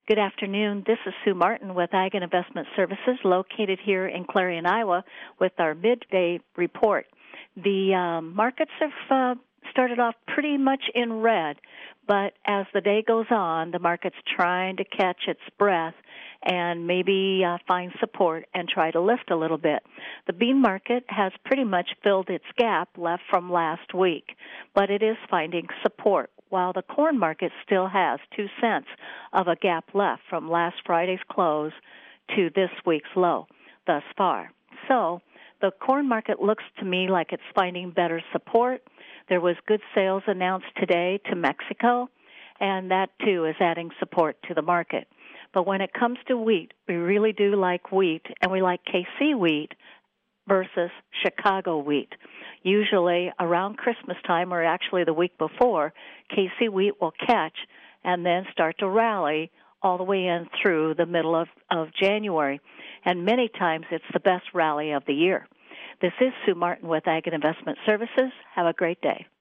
Good afternoon. This is Sue Martin with Ag and Investment Services, located here in Clarion, Iowa, with our midday report. The markets have started off pretty much in red, but as the day goes on, the market's trying to catch its breath and maybe find support and try to lift a little bit. The bean market has pretty much filled its gap left from last week, but it is finding support, while the corn market still has 2 cents of a gap left from last Friday's close to this week's low thus far. So the corn market looks to me like it's finding better support. There was good sales announced today to Mexico, and that too is adding support to the market. But when it comes to wheat, we really do like wheat, and we like KC wheat versus Chicago wheat. Usually around Christmas time, or actually the week before, KC wheat will catch and then start to rally all the way in through the middle of January. And many times it's the best rally of the year. This is Sue Martin with Ag and Investment Services. Have a great day.